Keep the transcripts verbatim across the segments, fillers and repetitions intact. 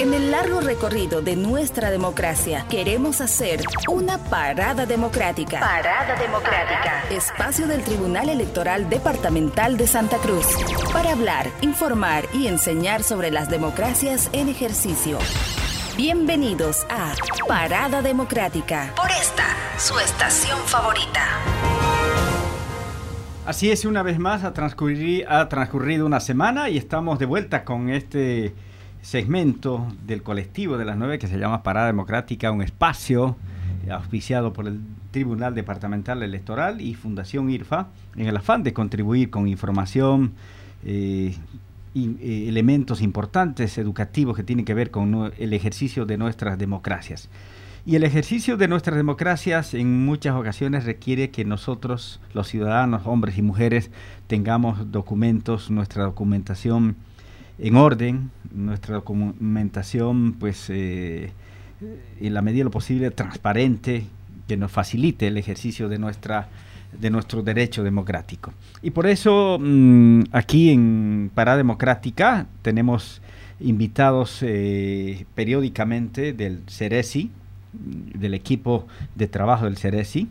En el largo recorrido de nuestra democracia, queremos hacer una parada democrática. Parada democrática. Espacio del Tribunal Electoral Departamental de Santa Cruz. Para hablar, informar y enseñar sobre las democracias en ejercicio. Bienvenidos a Parada Democrática. Por esta, su estación favorita. Así es, una vez más ha transcurrido, ha transcurrido una semana y estamos de vuelta con este segmento del colectivo de las nueve que se llama Parada Democrática, un espacio auspiciado por el Tribunal Departamental Electoral y Fundación IRFA, en el afán de contribuir con información, eh, y, eh, elementos importantes educativos que tienen que ver con no, el ejercicio de nuestras democracias. Y el ejercicio de nuestras democracias en muchas ocasiones requiere que nosotros, los ciudadanos, hombres y mujeres, tengamos documentos, nuestra documentación en orden, nuestra documentación, pues, eh, en la medida de lo posible, transparente, que nos facilite el ejercicio de nuestra de nuestro derecho democrático. Y por eso, mmm, aquí en Parada Democrática tenemos invitados eh, periódicamente del CERESI, del equipo de trabajo del CERESI,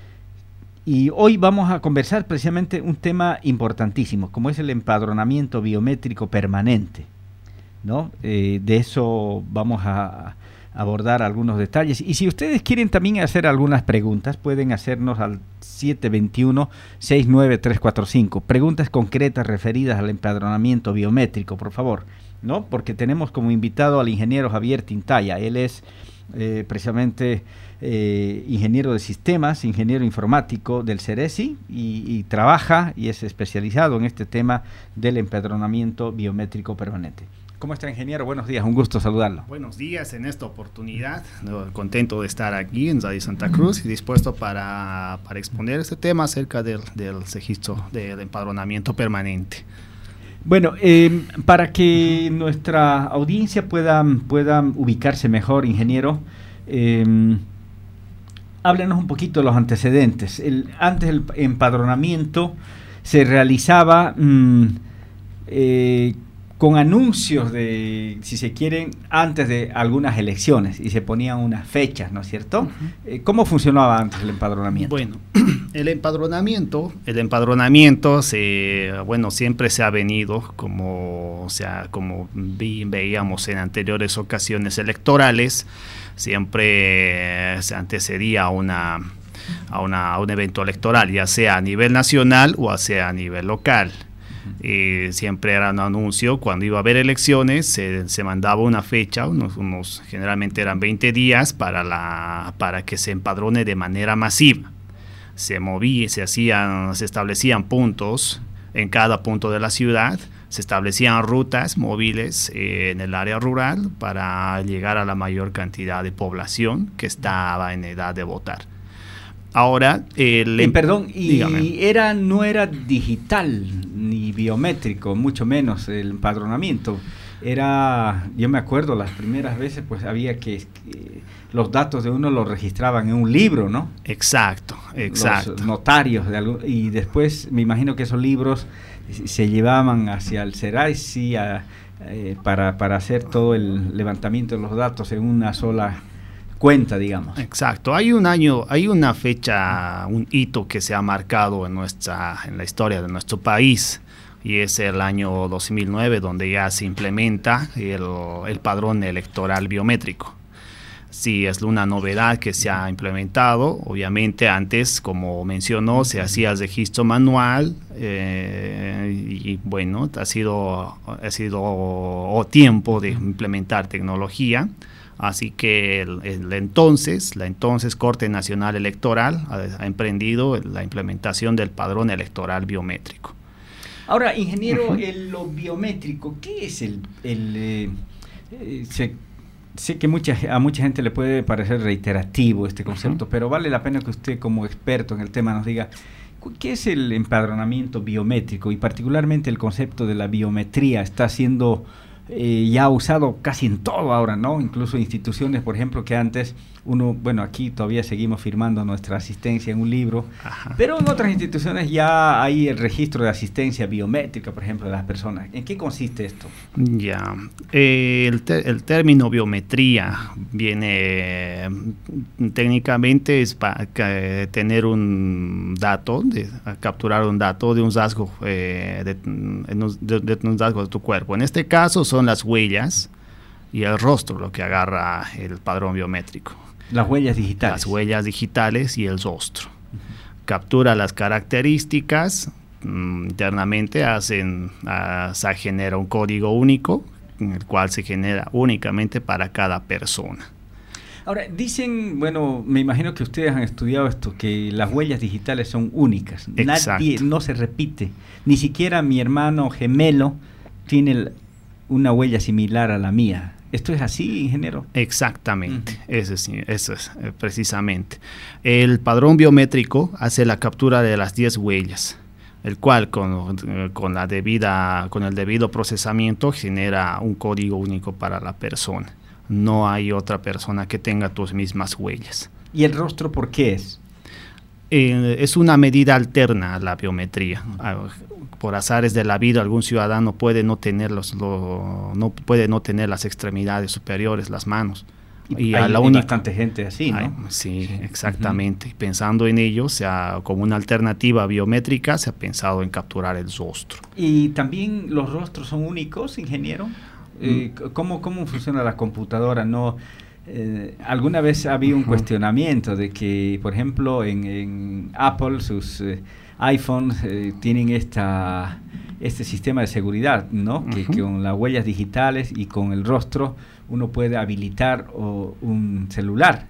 y hoy vamos a conversar precisamente un tema importantísimo, como es el empadronamiento biométrico permanente, ¿no? Eh, de eso vamos a abordar algunos detalles. Y si ustedes quieren también hacer algunas preguntas, pueden hacernos al siete dos uno, seis nueve tres cuatro cinco. Preguntas concretas referidas al empadronamiento biométrico, por favor, ¿no? Porque tenemos como invitado al ingeniero Javier Tintaya. Él es eh, precisamente eh, ingeniero de sistemas, ingeniero informático del CERESI y, y trabaja y es especializado en este tema del empadronamiento biométrico permanente. ¿Cómo está, ingeniero? Buenos días, un gusto saludarlo. Buenos días en esta oportunidad, contento de estar aquí en Radio Santa Cruz y dispuesto para, para exponer este tema acerca del, del registro del empadronamiento permanente. Bueno, eh, para que nuestra audiencia pueda, pueda ubicarse mejor, ingeniero, eh, háblenos un poquito de los antecedentes. El, antes el empadronamiento se realizaba mmm, eh, con anuncios de, si se quieren, antes de algunas elecciones y se ponían unas fechas, ¿no es cierto? Uh-huh. Eh, ¿Cómo funcionaba antes el empadronamiento? Bueno, el empadronamiento, el empadronamiento, se, bueno, siempre se ha venido, como, o sea, como vi, veíamos en anteriores ocasiones electorales, siempre se antecedía a una, a una, a un evento electoral, ya sea a nivel nacional o sea a nivel local. Y siempre era un anuncio, cuando iba a haber elecciones se, se mandaba una fecha, unos, unos generalmente eran veinte días para, la, para que se empadrone de manera masiva. Se movía, se hacían, se establecían puntos en cada punto de la ciudad, se establecían rutas móviles eh, en el área rural para llegar a la mayor cantidad de población que estaba en edad de votar. Ahora, el, eh, perdón, y dígame. era no era digital ni biométrico, mucho menos el empadronamiento. Era, yo me acuerdo, las primeras veces pues había que, que los datos de uno los registraban en un libro, ¿no? Exacto, exacto. Los notarios de algo, y después me imagino que esos libros se llevaban hacia el CERESI a, eh, para, para hacer todo el levantamiento de los datos en una sola cuenta, digamos. Exacto. Hay un año, hay una fecha, un hito que se ha marcado en nuestra, en la historia de nuestro país, y es el año dos mil nueve, donde ya se implementa el, el padrón electoral biométrico. Sí, es una novedad que se ha implementado. Obviamente antes, como mencionó, se hacía el registro manual eh, y bueno, ha sido, ha sido tiempo de implementar tecnología. Así que el, el entonces, la entonces Corte Nacional Electoral ha, ha emprendido la implementación del padrón electoral biométrico. Ahora, ingeniero, uh-huh. el, lo biométrico, ¿qué es el...? el eh, eh, se, sé que mucha, a mucha gente le puede parecer reiterativo este concepto, uh-huh. pero vale la pena que usted como experto en el tema nos diga, ¿qué es el empadronamiento biométrico? Y particularmente el concepto de la biometría está siendo eh, ya usado casi en todo ahora, ¿no? Incluso instituciones, por ejemplo, que antes uno, bueno, aquí todavía seguimos firmando nuestra asistencia en un libro, Ajá. pero en otras instituciones ya hay el registro de asistencia biométrica, por ejemplo, de las personas. ¿En qué consiste esto? Ya, eh, el, te el término biometría viene técnicamente es para tener un dato, de, capturar un dato de un rasgo, eh, de, de, de, de un rasgo de tu cuerpo. En este caso son las huellas y el rostro lo que agarra el padrón biométrico. Las huellas digitales. Las huellas digitales y el rostro. Uh-huh. Captura las características, mm, internamente hacen, uh, se genera un código único, en el cual se genera únicamente para cada persona. Ahora, dicen, bueno, me imagino que ustedes han estudiado esto, que las huellas digitales son únicas. Exacto. Nadie, no se repite. Ni siquiera mi hermano gemelo tiene el, una huella similar a la mía. ¿Esto es así, ingeniero? Exactamente, uh-huh. eso es, eso es eh, precisamente. El padrón biométrico hace la captura de las diez huellas, el cual con, con, la debida, con el debido procesamiento genera un código único para la persona. No hay otra persona que tenga tus mismas huellas. ¿Y el rostro por qué es? Eh, es una medida alterna a la biometría. Uh-huh. Por azares de la vida, algún ciudadano puede no tener los, lo, no puede no tener las extremidades superiores, las manos. Y, y hay, a la hay única, bastante gente así, ¿no? Hay, sí, sí, exactamente. Uh-huh. Pensando en ello, o sea, como una alternativa biométrica, se ha pensado en capturar el rostro. ¿Y también los rostros son únicos, ingeniero? Mm. Eh, ¿cómo, ¿Cómo funciona la computadora? No, eh, alguna vez había un uh-huh. cuestionamiento de que, por ejemplo, en, en Apple, sus eh, iPhones eh, tienen esta, este sistema de seguridad, ¿no? Uh-huh. Que, que con las huellas digitales y con el rostro uno puede habilitar o, un celular.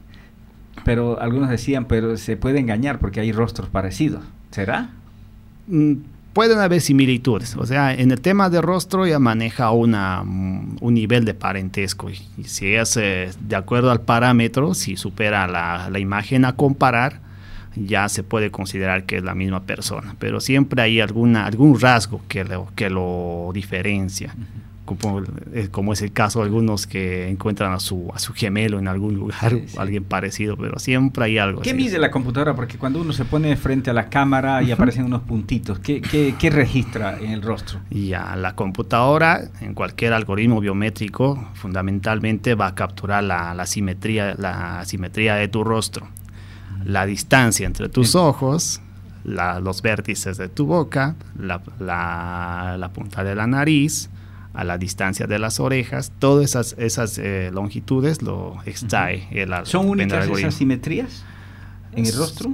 Pero algunos decían, pero se puede engañar porque hay rostros parecidos. ¿Será? Mm. Pueden haber similitudes, o sea, en el tema de rostro ya maneja una, un nivel de parentesco, y, y si es eh, de acuerdo al parámetro, si supera la, la imagen a comparar, ya se puede considerar que es la misma persona, pero siempre hay alguna, algún rasgo que lo, que lo diferencia, uh-huh. como, eh, como es el caso de algunos que encuentran a su, a su gemelo en algún lugar, sí, sí. alguien parecido, pero siempre hay algo. ¿Qué así. mide la computadora? Porque cuando uno se pone frente a la cámara y uh-huh. aparecen unos puntitos, ¿qué, qué, qué registra en el rostro? Ya, la computadora, en cualquier algoritmo biométrico, fundamentalmente va a capturar la, la, simetría, la simetría de tu rostro, uh-huh. la distancia entre tus uh-huh. ojos, la, los vértices de tu boca, la, la, la punta de la nariz, a la distancia de las orejas, todas esas, esas eh, longitudes lo extrae. Uh-huh. el, ¿Son únicas esas simetrías en el rostro?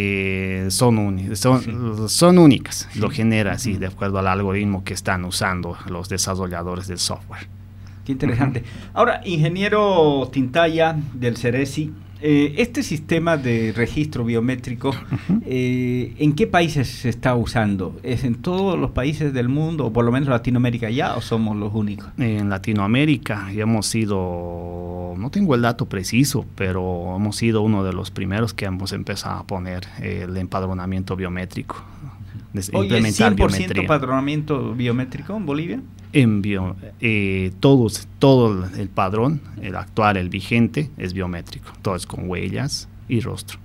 Eh, son, uni son, sí. son únicas, sí. lo genera así, uh-huh. de acuerdo al algoritmo que están usando los desarrolladores del software. Qué interesante. Uh-huh. Ahora, ingeniero Tintaya del CERESI, eh, este sistema de registro biométrico, uh-huh. eh, ¿en qué países se está usando? ¿Es en todos los países del mundo, o por lo menos Latinoamérica ya, o somos los únicos? En Latinoamérica ya hemos sido, no tengo el dato preciso, pero hemos sido uno de los primeros que hemos empezado a poner el empadronamiento biométrico. Oye, ¿es cien por ciento empadronamiento biométrico en Bolivia? En bio, eh, todos, todo el padrón, el actual, el vigente, es biométrico. Todo es con huellas y rostro.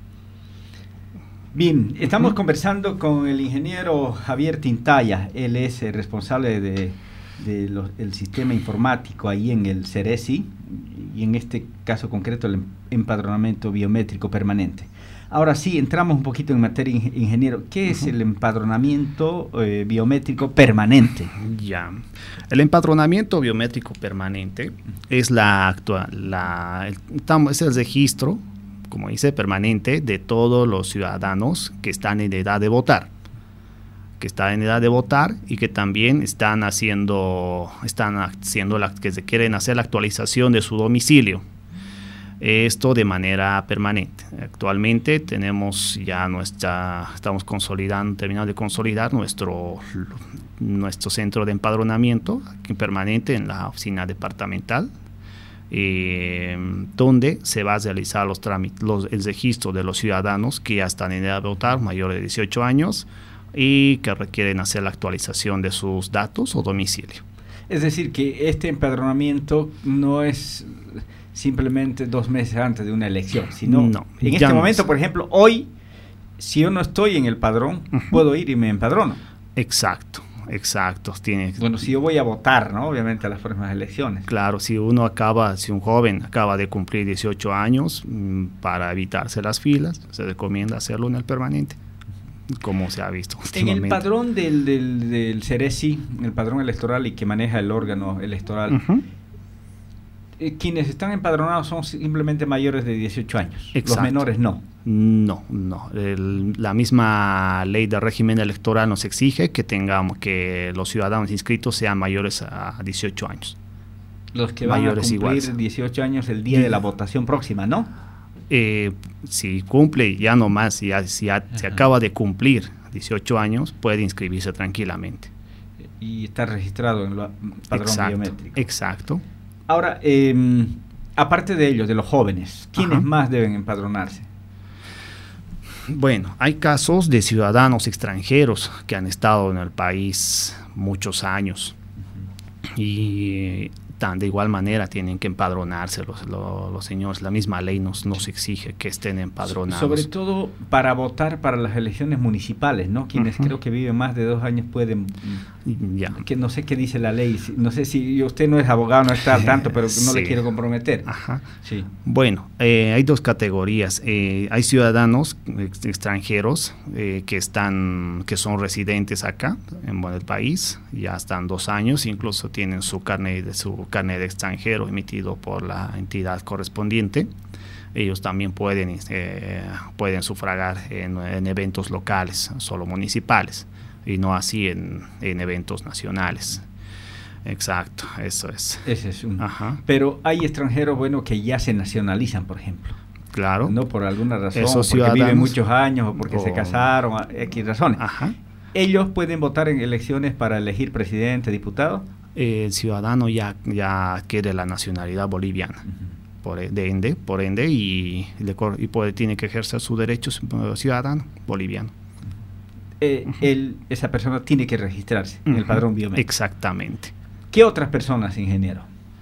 Bien, estamos uh-huh. conversando con el ingeniero Javier Tintaya. Él es el responsable de, de los, el sistema informático ahí en el CERESI, y en este caso concreto el empadronamiento biométrico permanente. Ahora sí, entramos un poquito en materia, ingeniero. ¿Qué es uh-huh. el empadronamiento eh, biométrico permanente? Ya, el empadronamiento biométrico permanente es la actual, la, el, es el registro, como dice, permanente de todos los ciudadanos que están en edad de votar, que están en edad de votar y que también están haciendo, están haciendo la, que se quieren hacer la actualización de su domicilio. Esto de manera permanente. Actualmente tenemos ya nuestra, estamos consolidando, terminando de consolidar nuestro, nuestro centro de empadronamiento aquí permanente en la oficina departamental, eh, donde se va a realizar los trámites, los, el registro de los ciudadanos que ya están en edad de votar, mayores de dieciocho años, y que requieren hacer la actualización de sus datos o domicilio. Es decir, que este empadronamiento no es simplemente dos meses antes de una elección, sino no, en este momento, por ejemplo, hoy, si yo no estoy en el padrón, uh-huh. puedo ir y me empadrono. Exacto, exacto. Tiene, bueno, si yo voy a votar, ¿no? Obviamente a las próximas elecciones. Claro, si uno acaba, si un joven acaba de cumplir dieciocho años, mmm, para evitarse las filas, se recomienda hacerlo en el permanente, como se ha visto últimamente. En el padrón del, del, del Ceresi, el padrón electoral y que maneja el órgano electoral, uh-huh. eh, quienes están empadronados son simplemente mayores de dieciocho años. Exacto. Los menores no. No, no. El, la misma ley del régimen electoral nos exige que tengamos que los ciudadanos inscritos sean mayores a dieciocho años. Los que van mayores a cumplir igual. dieciocho años el día de la votación próxima, ¿no? Eh, si cumple ya no más, si ya, si ya se acaba de cumplir dieciocho años, puede inscribirse tranquilamente. Y está registrado en el padrón exacto, biométrico. Exacto. Ahora, eh, aparte de ellos, de los jóvenes, ¿quiénes Ajá. más deben empadronarse? Bueno, hay casos de ciudadanos extranjeros que han estado en el país muchos años uh-huh. y tan de igual manera tienen que empadronarse los, los, los señores. La misma ley nos, nos exige que estén empadronados. Sobre todo para votar para las elecciones municipales, ¿no? Quienes uh-huh. creo que viven más de dos años pueden... Ya. Que no sé qué dice la ley, no sé si usted no es abogado, no está al tanto, pero no sí. le quiero comprometer. Ajá. Sí. Bueno, eh, hay dos categorías. Eh, hay ciudadanos ex extranjeros eh, que están, que son residentes acá en el país, ya están dos años, incluso tienen su carnet de su carnet de extranjero emitido por la entidad correspondiente. Ellos también pueden eh, pueden sufragar en, en eventos locales, solo municipales, y no así en, en eventos nacionales. Exacto, eso es. Ese es uno. Ajá. Pero hay extranjeros, bueno, que ya se nacionalizan, por ejemplo. Claro. No por alguna razón, esos porque viven muchos años o porque o, se casaron, X razones. Ajá. ¿Ellos pueden votar en elecciones para elegir presidente, diputado? El ciudadano ya, ya adquiere la nacionalidad boliviana. Uh-huh. por, de ende, por ende, y, le, y puede, tiene que ejercer su derecho ciudadano boliviano. Eh, uh-huh. él, esa persona tiene que registrarse uh-huh. en el padrón biométrico. Exactamente. ¿Qué otras personas, ingeniero?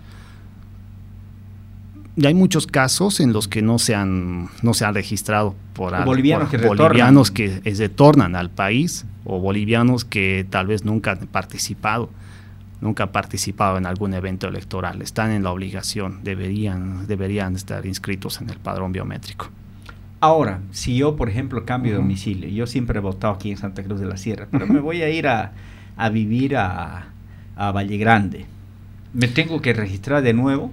Y hay muchos casos en los que no se han, no se han registrado por, al, bolivianos, por que, bolivianos que retornan al país, o bolivianos que tal vez nunca han participado, nunca han participado en algún evento electoral. Están en la obligación, deberían, deberían estar inscritos en el padrón biométrico. Ahora, si yo, por ejemplo, cambio de domicilio, yo siempre he votado aquí en Santa Cruz de la Sierra, pero me voy a ir a, a vivir a, a Valle Grande, ¿me tengo que registrar de nuevo?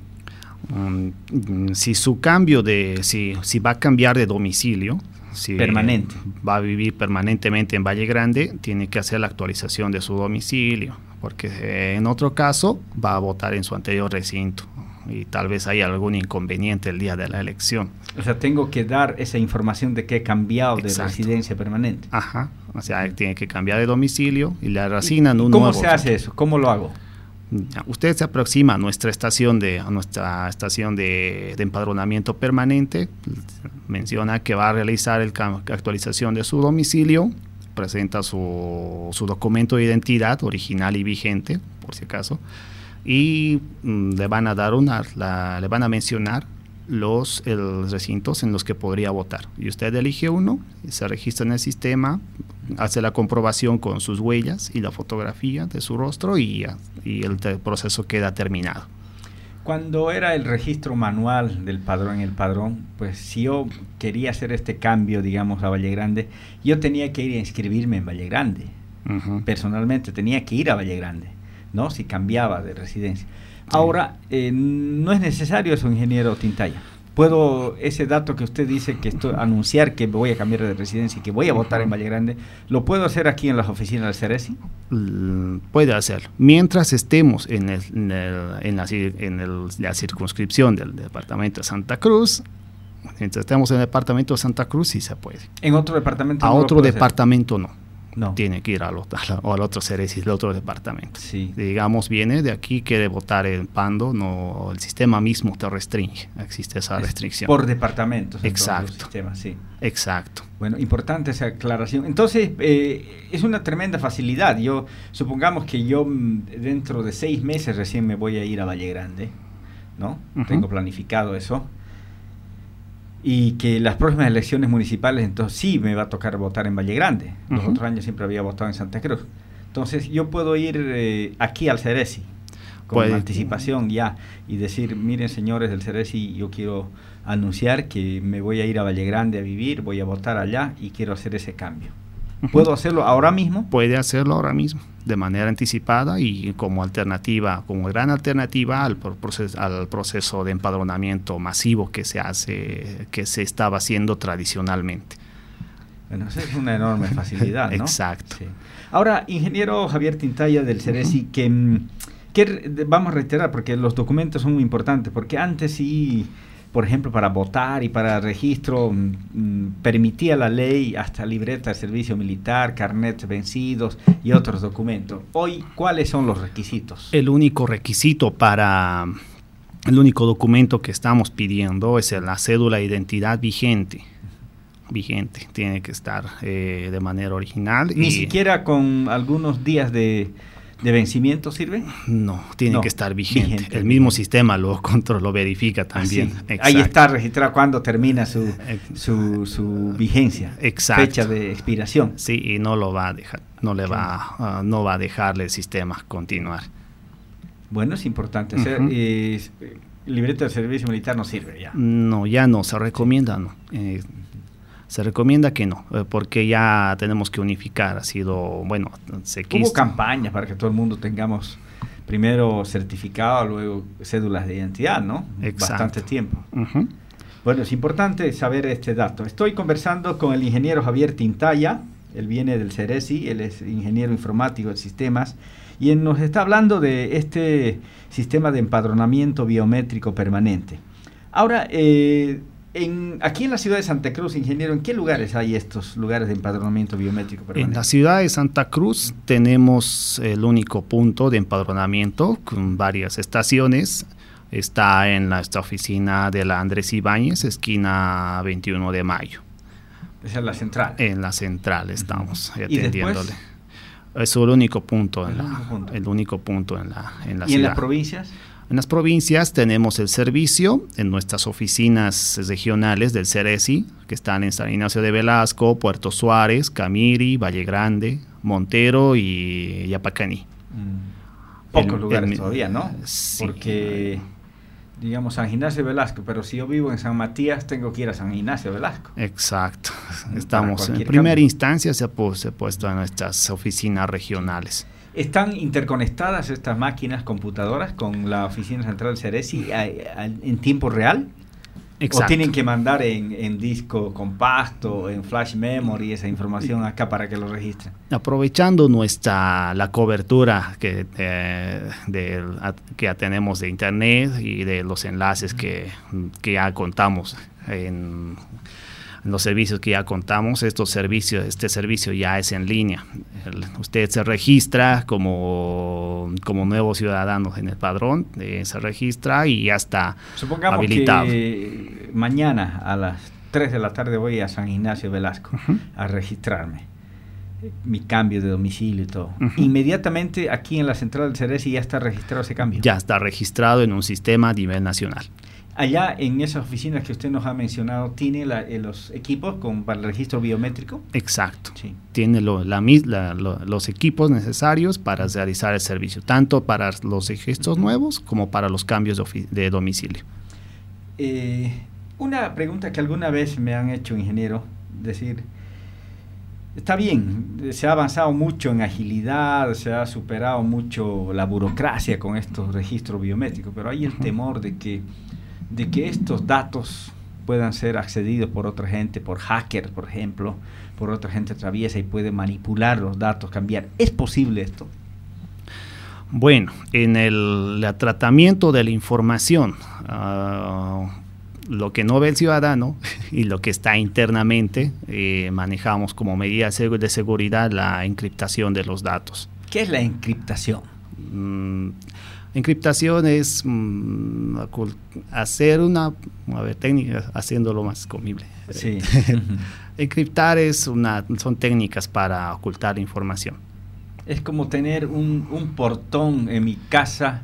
Um, si su cambio de, si, si va a cambiar de domicilio, si permanente, va a vivir permanentemente en Valle Grande, tiene que hacer la actualización de su domicilio, porque eh, en otro caso va a votar en su anterior recinto y tal vez haya algún inconveniente el día de la elección. O sea, tengo que dar esa información de que he cambiado Exacto. de residencia permanente. Ajá, o sea, uh-huh. tiene que cambiar de domicilio y le asignan un nuevo. ¿Cómo se recinto. hace eso? ¿Cómo lo hago? Usted se aproxima a nuestra estación de a nuestra estación de, de empadronamiento permanente, menciona que va a realizar el la actualización de su domicilio, presenta su, su documento de identidad original y vigente, por si acaso, y mm, le van a dar una, la, le van a mencionar los el, recintos en los que podría votar. Y usted elige uno, se registra en el sistema, hace la comprobación con sus huellas y la fotografía de su rostro y, y el, el proceso queda terminado. Cuando era el registro manual del padrón en el padrón, pues si yo quería hacer este cambio, digamos, a Valle Grande, yo tenía que ir a inscribirme en Valle Grande. Uh-huh. Personalmente tenía que ir a Valle Grande, ¿no? Si cambiaba de residencia. Sí. Ahora, eh, no es necesario eso, ingeniero Tintaya. Puedo, ese dato que usted dice que esto, anunciar que voy a cambiar de residencia y que voy a votar en Valle Grande, ¿lo puedo hacer aquí en las oficinas del Ceresi? Puede hacerlo. Mientras estemos en, el, en, el, en, la, en el, la circunscripción del departamento de Santa Cruz, mientras estemos en el departamento de Santa Cruz, sí se puede. ¿En otro departamento A no otro departamento no. No. Tiene que ir al otro, al otro Ceresi, al otro departamento. Sí. Digamos, viene de aquí, quiere votar en Pando, no, el sistema mismo te restringe, existe esa restricción. Por departamentos. Exacto. Sistemas, sí. Exacto. Bueno, importante esa aclaración. Entonces, eh, es una tremenda facilidad. Yo, supongamos que yo dentro de seis meses recién me voy a ir a Valle Grande, ¿no? Uh-huh. Tengo planificado eso. Y que las próximas elecciones municipales, entonces sí me va a tocar votar en Valle Grande. Los uh-huh. otros años siempre había votado en Santa Cruz. Entonces yo puedo ir eh, aquí al Ceresi con Puede. anticipación ya y decir, miren señores del Ceresi, yo quiero anunciar que me voy a ir a Valle Grande a vivir, voy a votar allá y quiero hacer ese cambio. ¿Puedo hacerlo ahora mismo? Puede hacerlo ahora mismo, de manera anticipada y como alternativa, como gran alternativa al proceso, al proceso de empadronamiento masivo que se hace, que se estaba haciendo tradicionalmente. Bueno, esa es una enorme facilidad, ¿no? Exacto. Sí. Ahora, ingeniero Javier Tintaya del Ceresi, uh-huh. que, que vamos a reiterar, porque los documentos son muy importantes, porque antes sí... Por ejemplo, para votar y para registro, mmm, permitía la ley hasta libreta de servicio militar, carnets vencidos y otros documentos. Hoy, ¿cuáles son los requisitos? El único requisito para, el único documento que estamos pidiendo es la cédula de identidad vigente. Vigente, tiene que estar eh, de manera original. ¿Ni y siquiera con algunos días de... ¿De vencimiento sirve? No, tiene no, que estar vigente. vigente. El mismo sistema lo controla, lo verifica también. Ah, sí. Ahí está registrado cuando termina su, su, su vigencia. Exacto. Fecha de expiración. Sí, y no lo va a dejar, no le va, uh, no va a dejarle el sistema continuar. Bueno, es importante. Uh-huh. Hacer, eh, libreta de servicio militar no sirve ya. No, ya no, se recomienda, no. Eh, Se recomienda que no, porque ya tenemos que unificar. Ha sido, bueno, se quiso. Hubo campañas para que todo el mundo tengamos primero certificado, luego cédulas de identidad, ¿no? Exacto. Bastante tiempo. Uh-huh. Bueno, es importante saber este dato. Estoy conversando con el ingeniero Javier Tintaya, él viene del Ceresi, él es ingeniero informático de sistemas, y él nos está hablando de este sistema de empadronamiento biométrico permanente. Ahora, eh, En, aquí en la ciudad de Santa Cruz, ingeniero, ¿en qué lugares hay estos lugares de empadronamiento biométrico permanente? En la ciudad de Santa Cruz tenemos el único punto de empadronamiento con varias estaciones. Está en nuestra oficina de la Andrés Ibáñez, esquina veintiuno de mayo. Esa es la central. En la central estamos uh-huh. atendiéndole. Es el único punto, en el, la, único punto. el único punto en la, en la ¿Y ciudad? ¿Y en las provincias? En las provincias tenemos el servicio en nuestras oficinas regionales del Ceresi, que están en San Ignacio de Velasco, Puerto Suárez, Camiri, Valle Grande, Montero y Yapacaní. Mm. Pocos el, lugares el, todavía, ¿no? Sí. Porque, digamos, San Ignacio de Velasco, pero si yo vivo en San Matías, tengo que ir a San Ignacio de Velasco. Exacto. Estamos en primera cambio. instancia, se ha, se ha puesto en nuestras oficinas regionales. ¿Están interconectadas estas máquinas computadoras con la oficina central Ceresi a, a, en tiempo real? Exacto. ¿O tienen que mandar en, en disco compacto, en flash memory, esa información acá para que lo registren? Aprovechando nuestra la cobertura que, eh, de, a, que tenemos de internet y de los enlaces que, que ya contamos en... los servicios que ya contamos, estos servicios, este servicio ya es en línea. El, usted se registra como, como nuevo ciudadano en el padrón, eh, se registra y ya está Supongamos habilitado. Que mañana a las tres de la tarde voy a San Ignacio Velasco uh-huh. a registrarme. Mi cambio de domicilio y todo. Uh-huh. Inmediatamente aquí en la central del Ceresi ya está registrado ese cambio. Ya está registrado en un sistema a nivel nacional. Allá en esas oficinas que usted nos ha mencionado, ¿tiene la, eh, los equipos con, para el registro biométrico? Exacto. Sí. Tiene lo, la, la, lo, los equipos necesarios para realizar el servicio, tanto para los registros nuevos como para los cambios de, de domicilio. Eh, una pregunta que alguna vez me han hecho, ingeniero, decir, está bien, se ha avanzado mucho en agilidad, se ha superado mucho la burocracia con estos registros biométricos, pero hay el temor de que de que estos datos puedan ser accedidos por otra gente, por hackers, por ejemplo, por otra gente traviesa y puede manipular los datos, cambiar. ¿Es posible esto? Bueno, en el, el tratamiento de la información, uh, lo que no ve el ciudadano y lo que está internamente, eh, manejamos como medida de seguridad la encriptación de los datos. ¿Qué es la encriptación? Mm, encriptación es mm, hacer una, a ver, técnica, haciéndolo más comible. Sí. Encriptar es una, son técnicas para ocultar información. Es como tener un, un portón en mi casa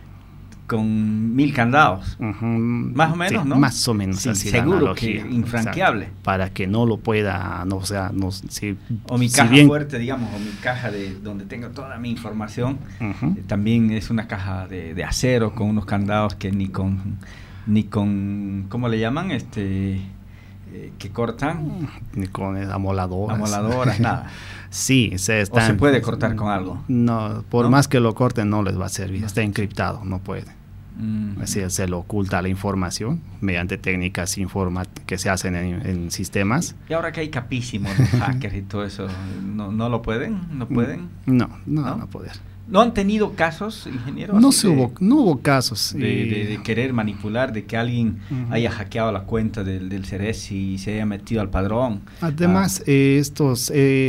con mil candados. Uh-huh. Más o menos, sí, ¿no? Más o menos, sí, así seguro la que infranqueable. Exacto, para que no lo pueda, no, o sea, no, si, o mi si caja bien, fuerte, digamos, o mi caja de donde tengo toda mi información, uh-huh. eh, también es una caja de, de acero con unos candados que ni con, ni con, ¿cómo le llaman? Este, eh, que cortan. Ni con amoladoras. Amoladoras, nada. Sí, se está, o se puede cortar con algo. No, por ¿no? más que lo corten no les va a servir, está encriptado, no puede. Mm. Así se le oculta la información mediante técnicas informa que se hacen en, en sistemas. Y ahora que hay capísimos de hackers y todo eso, ¿no, no lo pueden? ¿No pueden? No, no, no, no poder. ¿No han tenido casos, ingeniero? No, así se de, hubo, no hubo casos. De, y... de, de querer manipular, de que alguien uh-huh. haya hackeado la cuenta del, del Ceresi y se haya metido al padrón. Además, ah. eh, estos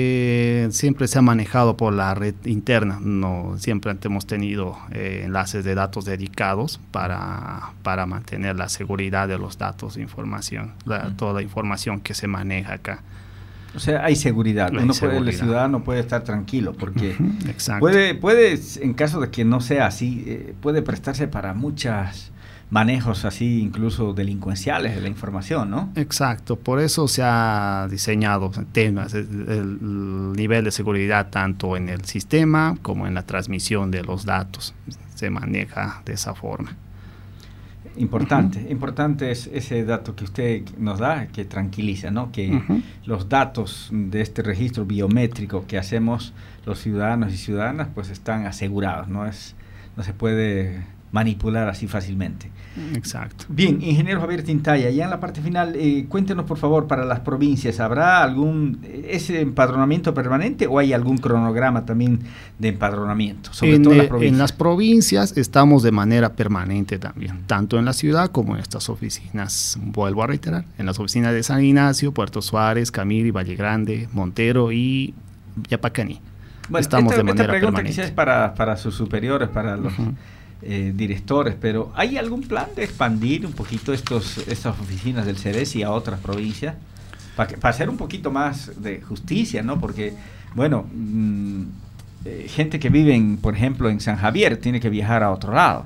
eh, siempre se ha manejado por la red interna. No, siempre hemos tenido eh, enlaces de datos dedicados para, para mantener la seguridad de los datos de información, la, uh-huh. toda la información que se maneja acá. O sea, hay seguridad. Hay Uno seguridad. Puede, el ciudadano puede estar tranquilo porque uh-huh. puede, puede, en caso de que no sea así, eh, puede prestarse para muchos manejos así, incluso delincuenciales de la información, ¿no? Exacto. Por eso se ha diseñado temas, el, el nivel de seguridad tanto en el sistema como en la transmisión de los datos. Se maneja de esa forma. Importante, uh-huh. importante es ese dato que usted nos da, que tranquiliza, ¿no? Que uh-huh. los datos de este registro biométrico que hacemos los ciudadanos y ciudadanas, pues están asegurados, no es, no se puede manipular así fácilmente. Exacto. Bien, ingeniero Javier Tintaya, ya en la parte final, eh, cuéntenos por favor para las provincias, ¿habrá algún ese empadronamiento permanente o hay algún cronograma también de empadronamiento? Sobre en, todo eh, las provincias. En las provincias estamos de manera permanente también, tanto en la ciudad como en estas oficinas, vuelvo a reiterar, en las oficinas de San Ignacio, Puerto Suárez, Camiri, Valle Grande, Montero y Yapacaní. Bueno, estamos esta, de manera esta pregunta permanente. quizás es para, para sus superiores, para los... Uh-huh. Eh, directores, pero ¿hay algún plan de expandir un poquito estos estas oficinas del Ceresi a otras provincias? Para pa hacer un poquito más de justicia, ¿no? Porque, bueno, mmm, eh, gente que vive, en, por ejemplo, en San Javier tiene que viajar a otro lado,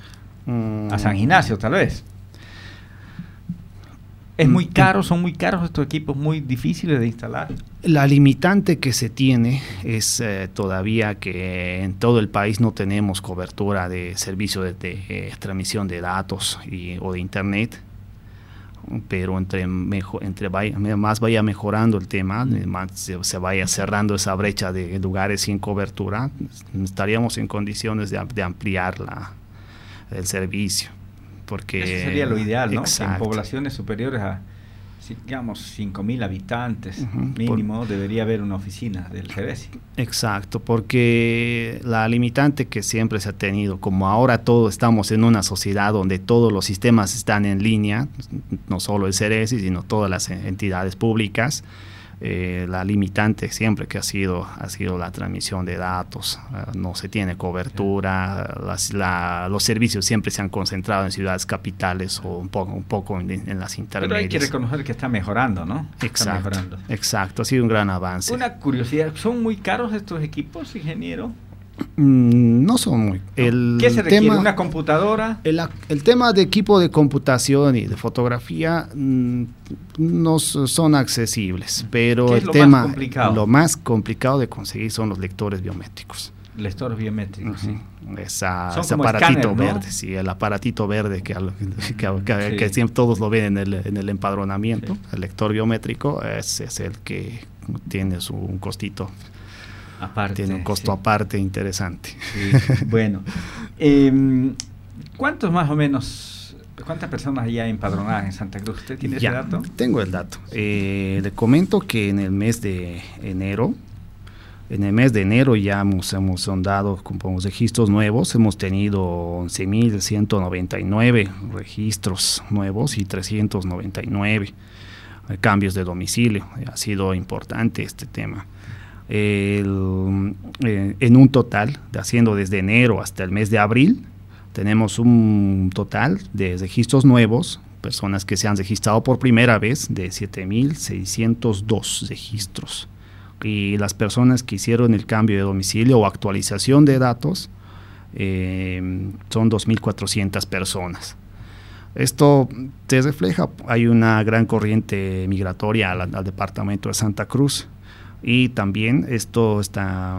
mm. a San Ignacio tal vez. ¿Es muy caro? ¿Son muy caros estos equipos, muy difíciles de instalar? La limitante que se tiene es eh, todavía que en todo el país no tenemos cobertura de servicio de, de eh, transmisión de datos y, o de internet, pero entre, mejor, entre vaya, más vaya mejorando el tema, mm. más se, se vaya cerrando esa brecha de lugares sin cobertura, estaríamos en condiciones de, de ampliar la, el servicio. Porque, eso sería lo ideal, ¿no? Que en poblaciones superiores a, digamos, cinco mil habitantes uh-huh. mínimo, por, debería haber una oficina del Ceresi. Exacto, porque la limitante que siempre se ha tenido, como ahora todos estamos en una sociedad donde todos los sistemas están en línea, no solo el Ceresi, sino todas las entidades públicas, Eh, la limitante siempre que ha sido ha sido la transmisión de datos, uh, no se tiene cobertura, las, la, los servicios siempre se han concentrado en ciudades capitales o un poco, un poco en, en las intermedias. Pero hay que reconocer que está mejorando, ¿no? Exacto, está mejorando. Exacto, ha sido un gran avance. Una curiosidad, ¿son muy caros estos equipos, ingeniero? Mm, no son muy... El ¿Qué se requiere? Tema, ¿Una computadora? El, el tema de equipo de computación y de fotografía mm, no son accesibles, pero ¿Qué es el lo tema, más complicado? lo más complicado de conseguir son los lectores biométricos. Lectores biométricos, uh-huh. sí. Esa, Son ese como aparatito escáner, ¿no? verde, sí, el aparatito verde que, que, que, sí. que siempre todos lo ven en el, en el empadronamiento, sí. El lector biométrico es, es el que tiene su, un costito. Aparte, tiene un costo sí. aparte interesante. Sí. Bueno, eh, ¿cuántos más o menos, cuántas personas ya empadronadas en Santa Cruz? ¿Usted tiene ya, ese dato? Tengo el dato. Eh, le comento que en el mes de enero En el mes de enero ya hemos, hemos dado con los registros nuevos, hemos tenido once mil ciento noventa y nueve registros nuevos y trescientos noventa y nueve cambios de domicilio. Ha sido importante este tema. El, eh, en un total, haciendo desde enero hasta el mes de abril, tenemos un total de registros nuevos, personas que se han registrado por primera vez, de siete mil seiscientos dos registros. Y las personas que hicieron el cambio de domicilio o actualización de datos eh, son dos mil cuatrocientas personas. Esto se refleja, hay una gran corriente migratoria al, al departamento de Santa Cruz, y también esto está,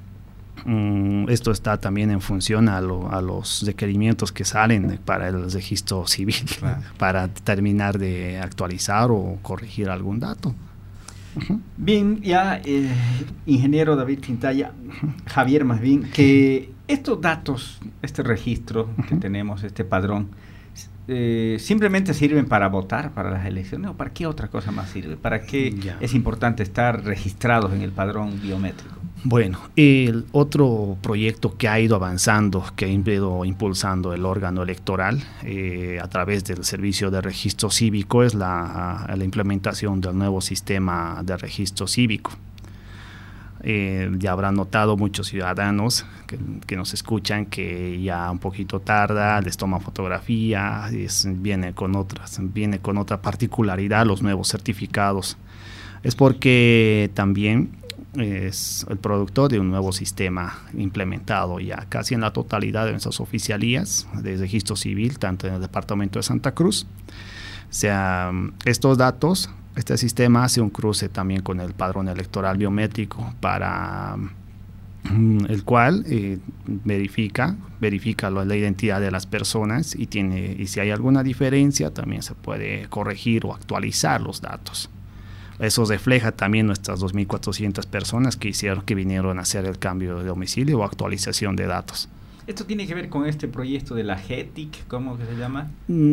um, esto está también en función a, lo, a los requerimientos que salen para el registro civil, claro, para terminar de actualizar o corregir algún dato. Uh-huh. Bien, ya eh, ingeniero David Tintaya, Javier más bien, que estos datos, este registro uh-huh. que tenemos, este padrón, eh, simplemente sirven para votar para las elecciones, o para qué otra cosa más sirve, para qué ya. es importante estar registrados en el padrón biométrico. Bueno, el otro proyecto que ha ido avanzando, que ha ido impulsando el órgano electoral eh, a través del servicio de registro cívico, es la, la implementación del nuevo sistema de registro cívico. Eh, ya habrán notado muchos ciudadanos que, que nos escuchan que ya un poquito tarda, les toma fotografía, es, viene con otras, viene con otra particularidad los nuevos certificados. Es porque también es el producto de un nuevo sistema implementado ya casi en la totalidad de nuestras oficialías de registro civil, tanto en el departamento de Santa Cruz. O sea, estos datos, este sistema hace un cruce también con el padrón electoral biométrico, para el cual eh, verifica, verifica la, la identidad de las personas, y, tiene, y si hay alguna diferencia también se puede corregir o actualizar los datos. Eso refleja también nuestras dos mil cuatrocientas personas que hicieron, que vinieron a hacer el cambio de domicilio o actualización de datos. ¿Esto tiene que ver con este proyecto de la G E T I C, cómo que se llama?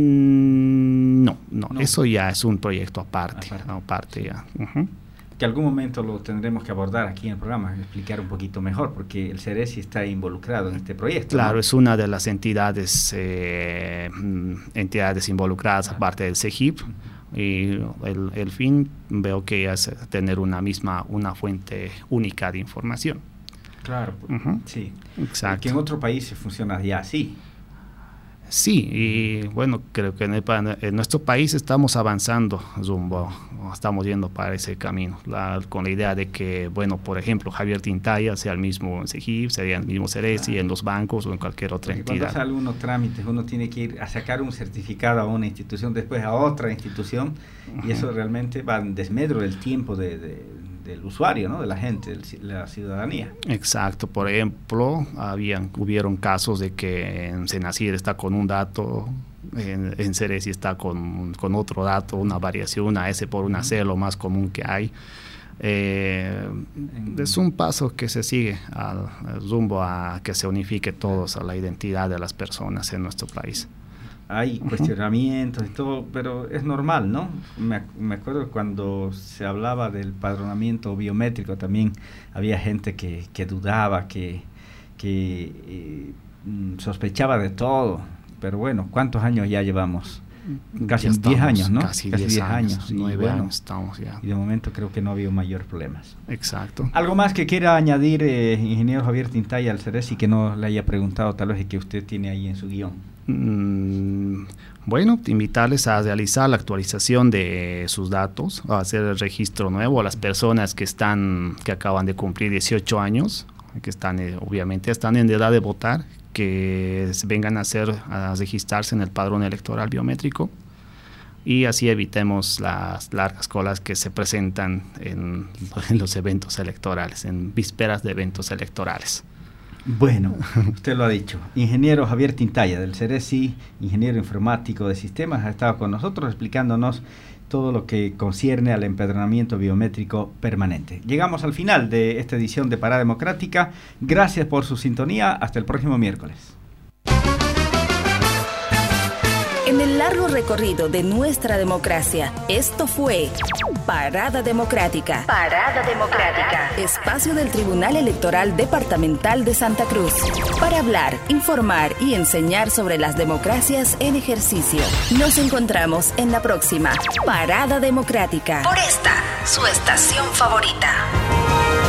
Mm, no, no, no, eso ya es un proyecto aparte, aparte, no, aparte ya. Uh-huh. Que algún momento lo tendremos que abordar aquí en el programa, explicar un poquito mejor, porque el CERESI está involucrado en este proyecto. Claro, ¿no? Es una de las entidades, eh, entidades involucradas, ah. aparte del CEGIP. Y el, el fin veo que es tener una misma, una fuente única de información. Claro, uh-huh. sí. Exacto. Que en otro país se funciona ya así. Sí, y bueno, creo que en, el, en nuestro país estamos avanzando rumbo, estamos yendo para ese camino, la, con la idea de que, bueno, por ejemplo, Javier Tintaya sea el mismo CEGIP, sería el mismo CERESI, ah. en los bancos o en cualquier otra Porque entidad. Cuando sale unos trámites, uno tiene que ir a sacar un certificado a una institución, después a otra institución, uh-huh. y eso realmente va en desmedro del tiempo de, de del usuario, ¿no? De la gente, de la ciudadanía. Exacto. Por ejemplo, habían, hubieron casos de que en Senacir está con un dato, en, en CERESI está con, con otro dato, una variación, una S por una C, lo más común que hay. Eh, es un paso que se sigue al, al rumbo a que se unifique todos a la identidad de las personas en nuestro país. Hay cuestionamientos y todo, pero es normal, ¿no? Me, me acuerdo cuando se hablaba del padronamiento biométrico, también había gente que, que dudaba, que, que eh, sospechaba de todo. Pero bueno, ¿cuántos años ya llevamos? Casi diez años, ¿no? Casi diez años, nueve bueno, años estamos ya. Y de momento creo que no ha habido mayor problemas. Exacto. ¿Algo más que quiera añadir, eh, ingeniero Javier Tintaya, al CERESI, que no le haya preguntado tal vez y que usted tiene ahí en su guión? Mm, bueno, invitarles a realizar la actualización de sus datos, a hacer el registro nuevo a las personas que están, que acaban de cumplir dieciocho años, que están, eh, obviamente están en edad de votar, que vengan a hacer, a registrarse en el padrón electoral biométrico, y así evitemos las largas colas que se presentan en, en los eventos electorales, en vísperas de eventos electorales. Bueno, usted lo ha dicho. Ingeniero Javier Tintaya, del CERESI, ingeniero informático de sistemas, ha estado con nosotros explicándonos todo lo que concierne al empadronamiento biométrico permanente. Llegamos al final de esta edición de Parada Democrática. Gracias por su sintonía. Hasta el próximo miércoles. En en el largo recorrido de nuestra democracia. Esto fue Parada Democrática. Parada Democrática. Espacio del Tribunal Electoral Departamental de Santa Cruz. Para hablar, informar y enseñar sobre las democracias en ejercicio. Nos encontramos en la próxima Parada Democrática. Por esta, su estación favorita.